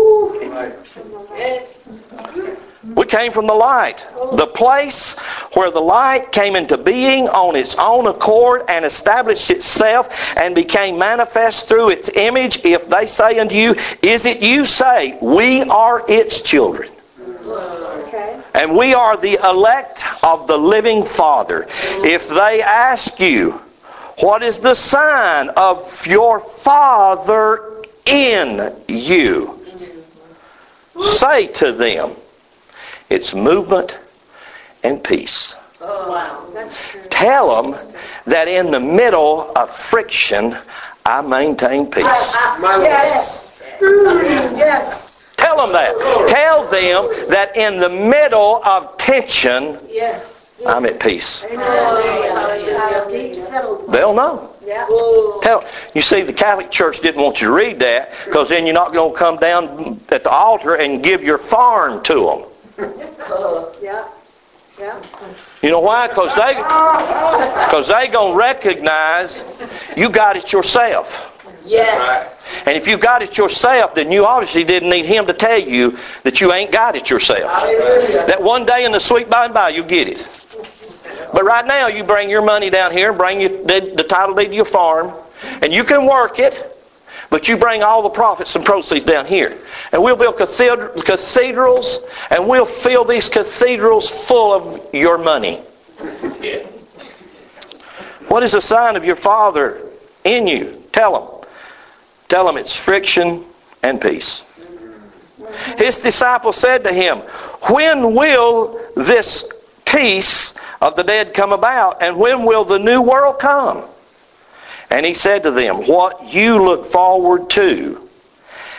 [SPEAKER 3] Yes.
[SPEAKER 1] We came from the light. The place where the light came into being on its own accord and established itself and became manifest through its image. If they say unto you, is it you? Say, we are its children.
[SPEAKER 3] Okay.
[SPEAKER 1] And we are the elect of the living Father. If they ask you, what is the sign of your Father in you? Say to them, it's movement and peace.
[SPEAKER 3] Oh, wow. That's true.
[SPEAKER 1] Tell them that in the middle of friction, I maintain peace.
[SPEAKER 3] Yes. Yes.
[SPEAKER 1] Tell them that. Tell them that in the middle of tension,
[SPEAKER 3] Yes.
[SPEAKER 1] I'm at peace.
[SPEAKER 3] How deep settled.
[SPEAKER 1] They'll know.
[SPEAKER 3] Yeah.
[SPEAKER 1] Tell, you see, the Catholic Church didn't want you to read that because then you're not going to come down at the altar and give your farm to them.
[SPEAKER 3] Yeah. Yeah.
[SPEAKER 1] You know why? Because they, because they going to recognize you got it yourself.
[SPEAKER 3] Yes.
[SPEAKER 1] And if you got it yourself, then you obviously didn't need him to tell you that you ain't got it yourself.
[SPEAKER 3] Hallelujah.
[SPEAKER 1] That one day in the sweet by and by, you'll get it. But right now, you bring your money down here, bring your, the, the title deed to your farm, and you can work it, but you bring all the profits and proceeds down here. And we'll build cathedrals, and we'll fill these cathedrals full of your money.
[SPEAKER 2] Yeah.
[SPEAKER 1] What is the sign of your Father in you? Tell them. Tell them it's friction and peace. His disciples said to him, when will this peace of the dead come about, and when will the new world come? And he said to them, what you look forward to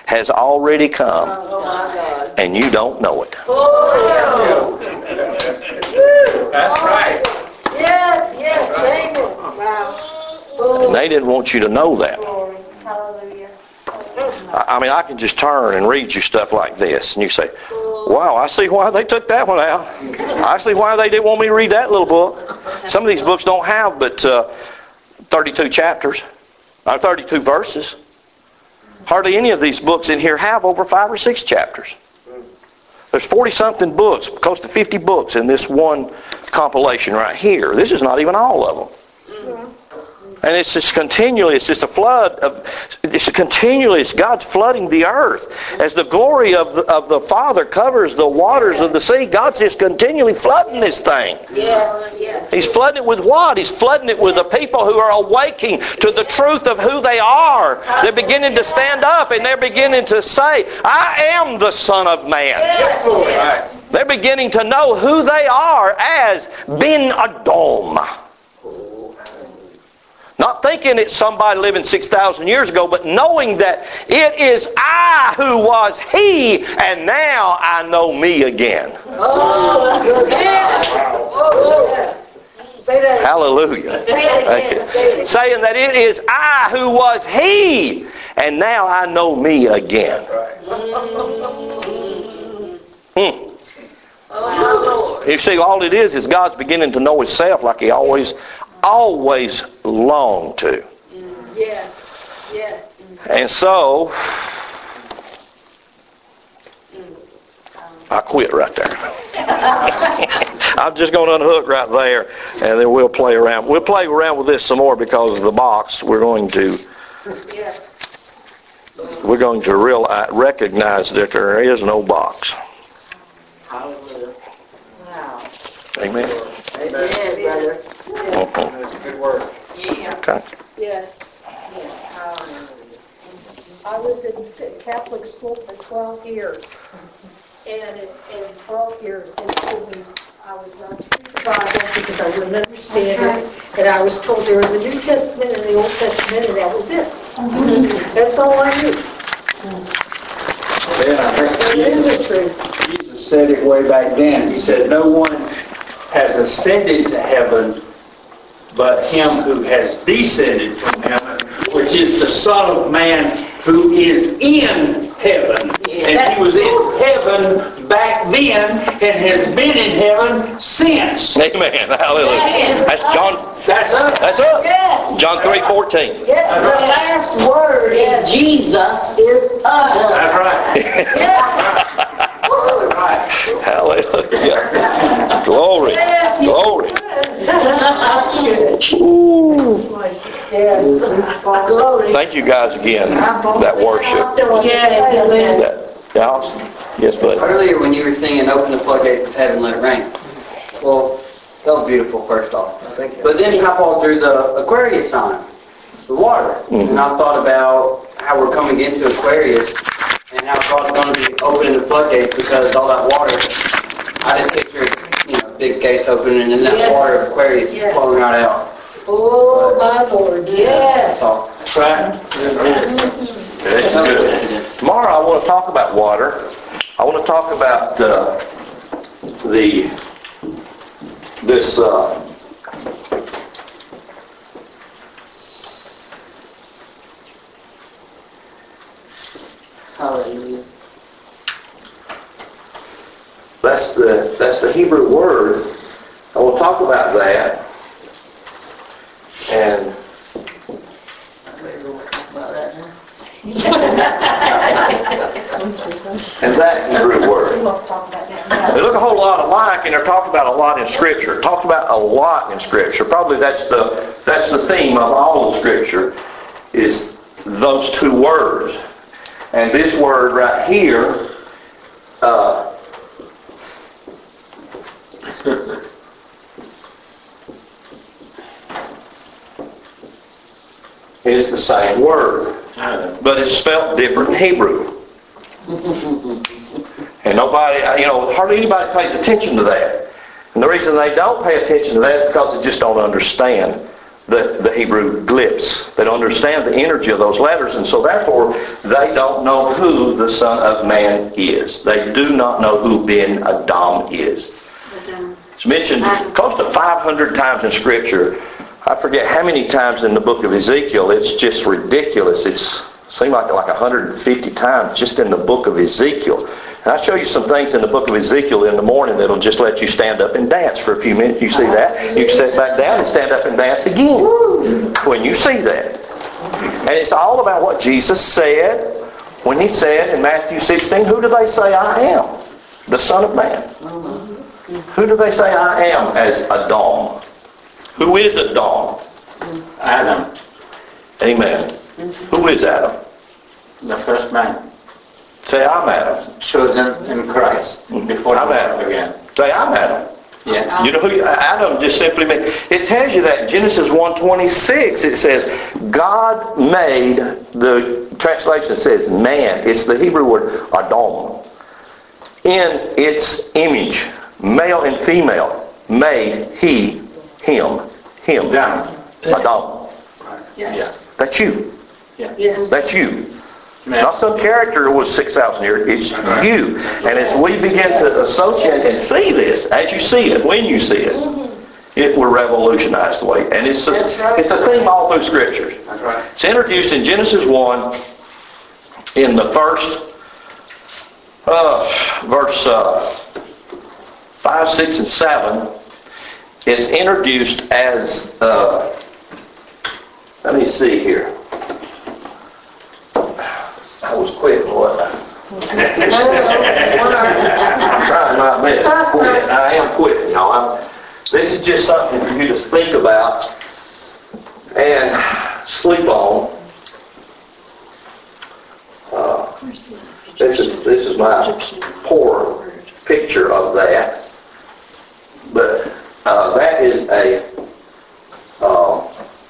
[SPEAKER 1] has already come,
[SPEAKER 3] Oh, my God.
[SPEAKER 1] and you don't know it.
[SPEAKER 3] Oh,
[SPEAKER 2] That's right.
[SPEAKER 3] yes, yes, amen. Wow. Oh,
[SPEAKER 1] And they didn't want you to know that.
[SPEAKER 3] glory. Hallelujah.
[SPEAKER 1] I I mean, I can just turn and read you stuff like this, and you say, wow, I see why they took that one out. I see why they didn't want me to read that little book. Some of these books don't have but uh, thirty-two chapters, or thirty-two verses. Hardly any of these books in here have over five or six chapters. There's forty-something books, close to fifty books in this one compilation right here. This is not even all of them. And it's just continually, it's just a flood of, it's continually, it's God's flooding the earth. As the glory of the, of the Father covers the waters of the sea, God's just continually flooding this thing.
[SPEAKER 3] Yes, yes.
[SPEAKER 1] He's flooding it with what? He's flooding it with the people who are awaking to the truth of who they are. They're beginning to stand up and they're beginning to say, I am the Son of Man.
[SPEAKER 3] Yes, yes.
[SPEAKER 1] They're beginning to know who they are as Ben Adom. Not thinking it's somebody living six thousand years ago, but knowing that it is I who was he, and now I know me again.
[SPEAKER 3] Oh, that's good. Yes. Oh, yes. Say that.
[SPEAKER 1] Hallelujah.
[SPEAKER 3] Say it
[SPEAKER 1] Thank
[SPEAKER 3] again.
[SPEAKER 1] you.
[SPEAKER 3] Say it.
[SPEAKER 1] Saying that it is I who was he, and now I know me again. Hmm.
[SPEAKER 3] Oh, Lord.
[SPEAKER 1] You see, all it is is God's beginning to know himself like he always, always longed to.
[SPEAKER 3] Yes, yes.
[SPEAKER 1] And so, I quit right there. I'm just going to unhook right there, and then we'll play around. We'll play around with this some more because of the box. We're going to,
[SPEAKER 3] Yes.
[SPEAKER 1] we're going to realize, recognize that there is no box.
[SPEAKER 2] Hallelujah.
[SPEAKER 3] Wow.
[SPEAKER 1] Amen.
[SPEAKER 2] Amen.
[SPEAKER 3] Yeah, brother.
[SPEAKER 1] Okay.
[SPEAKER 2] That's good word.
[SPEAKER 1] Okay.
[SPEAKER 3] Yes, yes. I was in Catholic school for twelve years, and in, in twelve years, they told me I was not to read the Bible because I wouldn't understand it, and I was told there was a New Testament and the Old Testament, and that was it. That's all I knew.
[SPEAKER 4] Then I think
[SPEAKER 3] That is
[SPEAKER 4] Jesus,
[SPEAKER 3] the truth.
[SPEAKER 4] Jesus said it way back then. He said, no one has ascended to heaven but him who has descended from heaven, which is the Son of Man who is in heaven. And he was in heaven back then and has been in heaven since.
[SPEAKER 1] Amen. Hallelujah. That's John.
[SPEAKER 4] That's us.
[SPEAKER 1] That's us.
[SPEAKER 3] Yes.
[SPEAKER 1] John three fourteen.
[SPEAKER 3] Yes, the last word in Jesus is us.
[SPEAKER 4] That's right.
[SPEAKER 3] Yeah.
[SPEAKER 4] That's right.
[SPEAKER 1] Hallelujah. Glory.
[SPEAKER 3] Yes, yes.
[SPEAKER 1] Glory.
[SPEAKER 3] Yes. Glory.
[SPEAKER 1] Thank you guys again. That worship.
[SPEAKER 3] Yes.
[SPEAKER 1] That, y'all, yes, buddy.
[SPEAKER 5] Earlier when you were singing Open the Floodgates of Heaven, Let It Rain. Well, that was beautiful first off.
[SPEAKER 2] Thank you.
[SPEAKER 5] But then you hop on through the Aquarius sign, the water.
[SPEAKER 1] Mhm.
[SPEAKER 5] And I thought about how we're coming into Aquarius and how God's going to be opening the floodgates because all that water, I just pictured, you know, big gates opening and that
[SPEAKER 3] Yes.
[SPEAKER 5] water of Aquarius
[SPEAKER 3] Yes.
[SPEAKER 5] flowing right out.
[SPEAKER 3] Oh, my Lord. Yes.
[SPEAKER 5] That's all.
[SPEAKER 4] That's right.
[SPEAKER 1] That's good. Tomorrow I want to talk about water. I want to talk about uh, the this uh,
[SPEAKER 5] Hallelujah.
[SPEAKER 1] that's the that's the Hebrew word. I will talk about that. And and that Hebrew word. They look a whole lot alike, and they're talked about a lot in Scripture. Talked about a lot in Scripture. Probably that's the that's the theme of all of Scripture, is those two words. And this word right here, uh, is the same word, but it's spelled different in Hebrew. And nobody, you know, hardly anybody pays attention to that. And the reason they don't pay attention to that is because they just don't understand the, the Hebrew glyphs. They don't understand the energy of those letters, and so therefore they don't know who the Son of Man is. They do not know who Ben Adam is. It's mentioned close to five hundred times in Scripture. I forget how many times in the book of Ezekiel. It's just ridiculous. It's seemed like like one hundred fifty times just in the book of Ezekiel. And I'll show you some things in the book of Ezekiel in the morning that'll just let you stand up and dance for a few minutes. You see that? You can sit back down and stand up and dance again when you see that. And it's all about what Jesus said when He said in Matthew sixteen, who do they say I am? The Son of Man. Who do they say I am as Adam? Who is Adam?
[SPEAKER 4] Adam,
[SPEAKER 1] Amen. Who is Adam?
[SPEAKER 4] the first man,
[SPEAKER 1] Say I'm Adam.
[SPEAKER 4] chosen in Christ before
[SPEAKER 1] I'm
[SPEAKER 4] the
[SPEAKER 1] Adam.
[SPEAKER 4] world began.
[SPEAKER 1] Say I'm Adam.
[SPEAKER 4] Yeah.
[SPEAKER 1] You know who Adam just simply means? It tells you that in Genesis one twenty-six it says God made, the translation says man. It's the Hebrew word Adam. In its image, male and female, made He, him, him.
[SPEAKER 4] Adam.
[SPEAKER 1] Adam.
[SPEAKER 3] Yes.
[SPEAKER 1] That's you.
[SPEAKER 3] Yes.
[SPEAKER 1] That's you.
[SPEAKER 4] Man.
[SPEAKER 1] Not some character who was six thousand years. It's you. And as we begin to associate and see this, as you see it, when you see it, it will revolutionize the way. And it's a,
[SPEAKER 3] That's right.
[SPEAKER 1] it's a theme all through Scripture.
[SPEAKER 4] That's right.
[SPEAKER 1] It's introduced in Genesis one in the first uh, verse uh, five, six, and seven. It's introduced as, uh, let me see here. I was quick, wasn't I? I'm trying my best to quit. I am quitting, y'all. I'm, this is just something for you to think about and sleep on. Uh, this is this is my poor picture of that, but uh, that is a. Uh,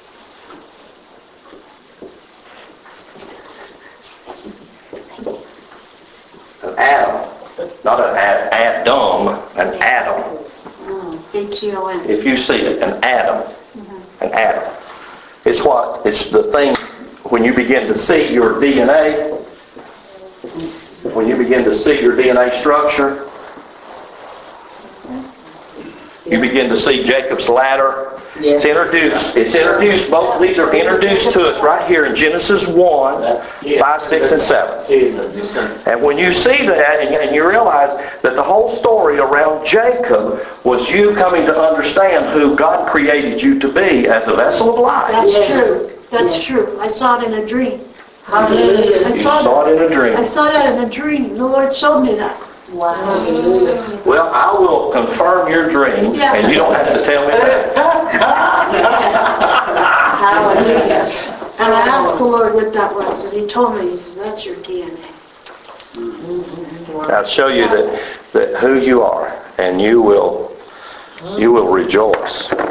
[SPEAKER 1] An atom, not an ad, Adam, an atom.
[SPEAKER 6] H E O N.
[SPEAKER 1] If you see it, an atom, an atom. It's what? It's the thing when you begin to see your D N A, when you begin to see your D N A structure, you begin to see Jacob's ladder. It's introduced. It's introduced. Both these are introduced to us right here in Genesis one, five, six, and seven. And when you see that, and, and you realize that the whole story around Jacob was you coming to understand who God created you to be as a vessel of life.
[SPEAKER 6] That's true. That's true. I saw it in a dream.
[SPEAKER 3] Hallelujah.
[SPEAKER 6] I
[SPEAKER 1] You
[SPEAKER 6] saw
[SPEAKER 1] saw it in a dream.
[SPEAKER 6] I saw that in a dream. The Lord showed me that.
[SPEAKER 3] Hallelujah.
[SPEAKER 1] Well, I will confirm your dream,
[SPEAKER 6] Yeah.
[SPEAKER 1] and you don't have to tell me that.
[SPEAKER 3] Hallelujah.
[SPEAKER 6] And I asked the Lord what that was, and He told me, He said, that's your D N A.
[SPEAKER 1] I'll show you that, that who you are, and you will you will rejoice.